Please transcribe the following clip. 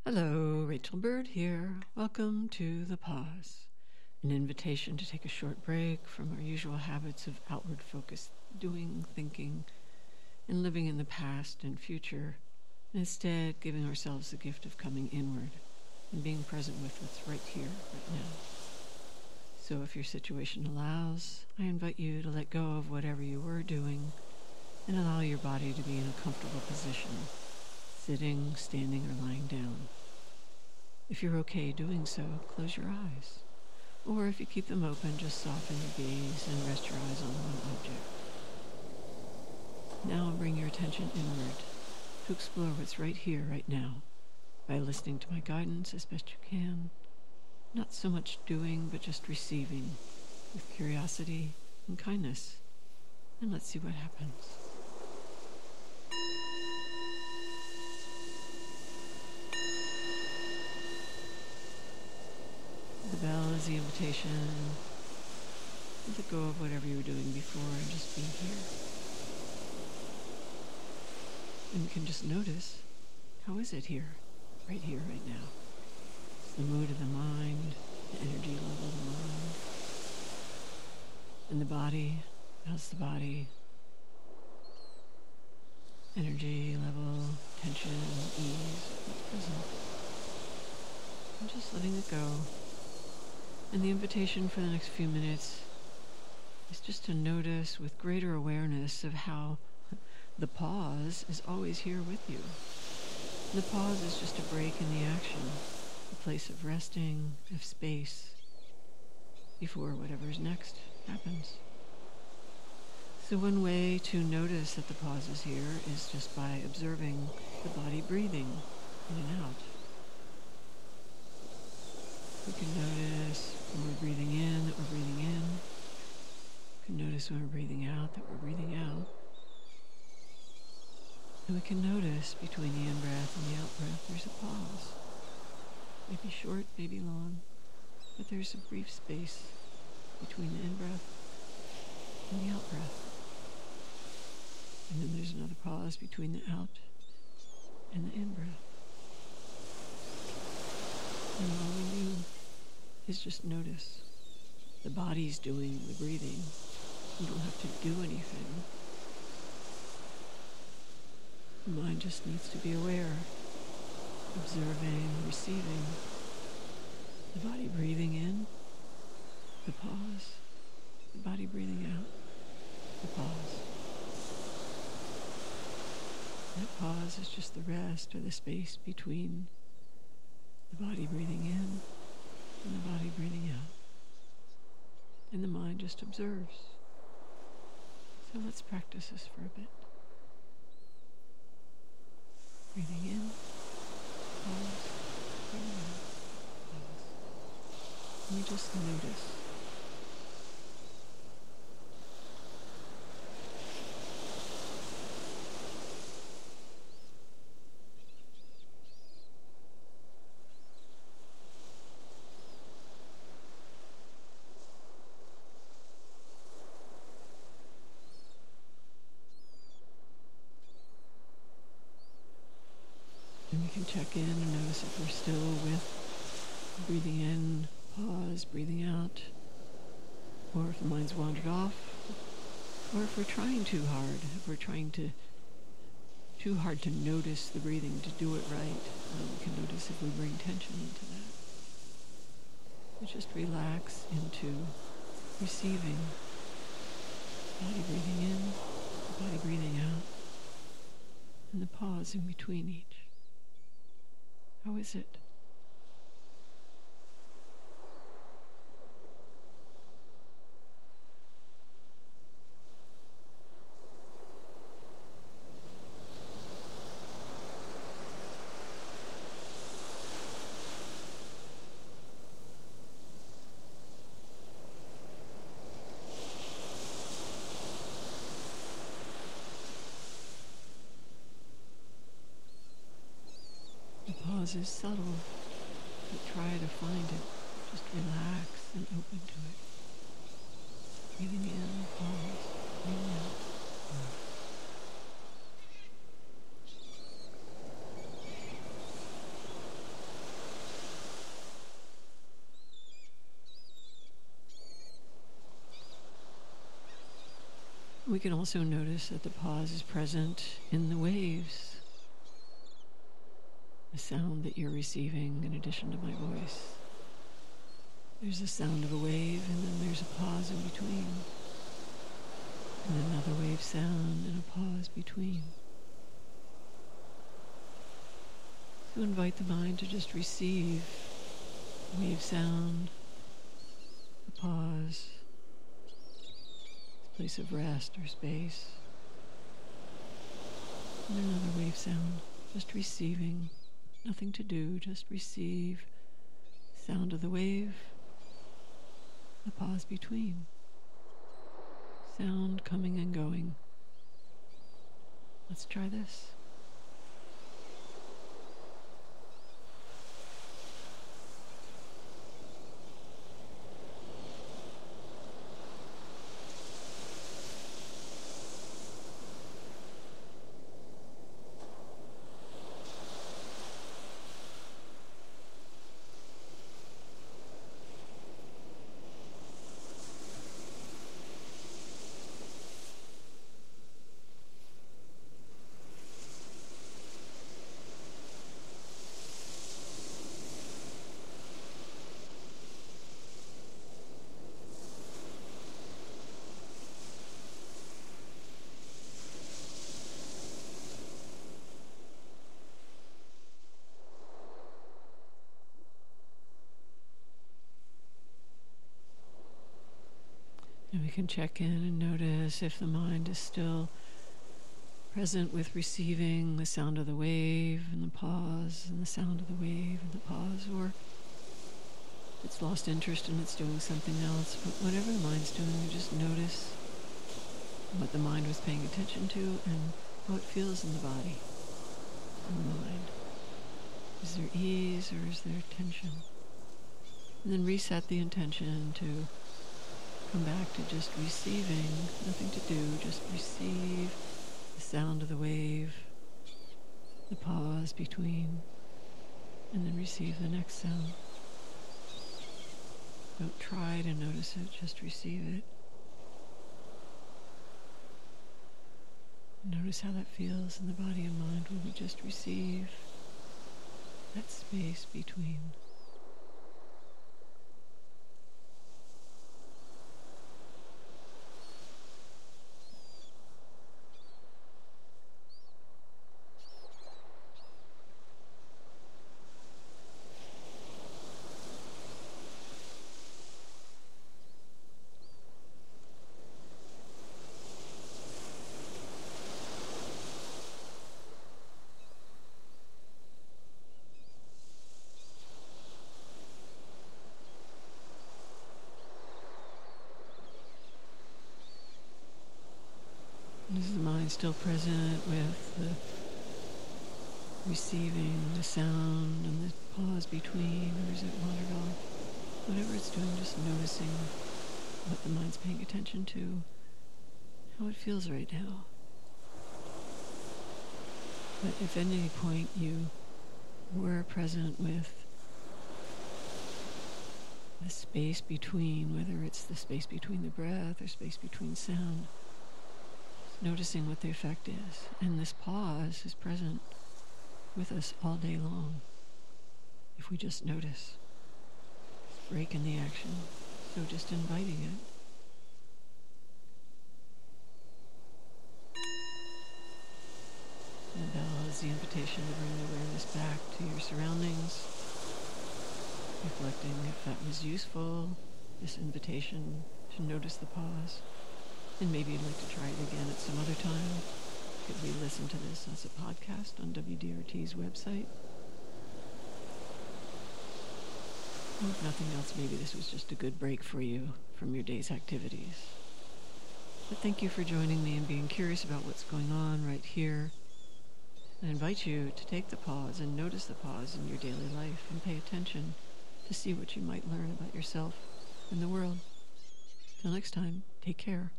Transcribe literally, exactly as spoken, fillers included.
Hello, Rachel Bird here. Welcome to The Pause, an invitation to take a short break from our usual habits of outward focused doing, thinking, and living in the past and future, and instead giving ourselves the gift of coming inward and being present with what's right here, right now. So if your situation allows, I invite you to let go of whatever you were doing and allow your body to be in a comfortable position, sitting, standing, or lying down. If you're okay doing so, close your eyes. Or if you keep them open, just soften your gaze and rest your eyes on one object. Now bring your attention inward to explore what's right here, right now, by listening to my guidance as best you can. Not so much doing, but just receiving with curiosity and kindness. And let's see what happens. The bell is the invitation to let go of whatever you were doing before and just be here. And you can just notice, how is it here, right here, right now? It's the mood of the mind, the energy level of the mind. And the body, how's the body? Energy level, tension, ease, what's present. And just letting it go. And the invitation for the next few minutes is just to notice with greater awareness of how the pause is always here with you. The pause is just a break in the action, a place of resting, of space, before whatever's next happens. So one way to notice that the pause is here is just by observing the body breathing in and out. We can notice when we're breathing in that we're breathing in. We can notice when we're breathing out that we're breathing out. And we can notice between the in-breath and the out-breath there's a pause. Maybe short, maybe long, but there's a brief space between the in-breath and the out-breath. And then there's another pause between the out and the in-breath. And all we do is just notice. The body's doing the breathing. You don't have to do anything. The mind just needs to be aware, observing, receiving. The body breathing in, the pause. The body breathing out, the pause. That pause is just the rest or the space between the body breathing in and the body breathing out. And the mind just observes. So let's practice this for a bit. Breathing in, pause, breathing out, pause. And we just notice. And we can check in and notice if we're still with breathing in, pause, breathing out, or if the mind's wandered off, or if we're trying too hard, if we're trying to too hard to notice the breathing, to do it right. Um, we can notice if we bring tension into that. We just relax into receiving, body breathing in, body breathing out, and the pause in between each. How is it? The pause is subtle, but try to find it. Just relax and open to it. Breathing in, pause, breathing out, pause. We can also notice that the pause is present in the waves, the sound that you're receiving in addition to my voice. There's the sound of a wave, and then there's a pause in between, and another wave sound and a pause between. So invite the mind to just receive wave sound, a pause, place of rest or space, and another wave sound, just receiving, nothing to do, just receive sound of the wave, the pause between, sound coming and going. Let's try this. And we can check in and notice if the mind is still present with receiving the sound of the wave and the pause and the sound of the wave and the pause, or it's lost interest and it's doing something else. But whatever the mind's doing, you just notice what the mind was paying attention to and how it feels in the body and the mind. Is there ease or is there tension? And then reset the intention to come back to just receiving, nothing to do, just receive the sound of the wave, the pause between, and then receive the next sound. Don't try to notice it, just receive it. Notice how that feels in the body and mind when we just receive that space between. Is the mind still present with the receiving the sound and the pause between, or is it wandered off? Whatever it's doing, just noticing what the mind's paying attention to, how it feels right now. But if at any point you were present with the space between, whether it's the space between the breath or space between sound, noticing what the effect is. And this pause is present with us all day long if we just notice. Break in the action. So just inviting it. And the bell is the invitation to bring the awareness back to your surroundings. Reflecting if that was useful, this invitation to notice the pause. And maybe you'd like to try it again at some other time. You could re-listen to this as a podcast on W D R T's website. Or if nothing else, maybe this was just a good break for you from your day's activities. But thank you for joining me and being curious about what's going on right here. I invite you to take the pause and notice the pause in your daily life and pay attention to see what you might learn about yourself and the world. Till next time, take care.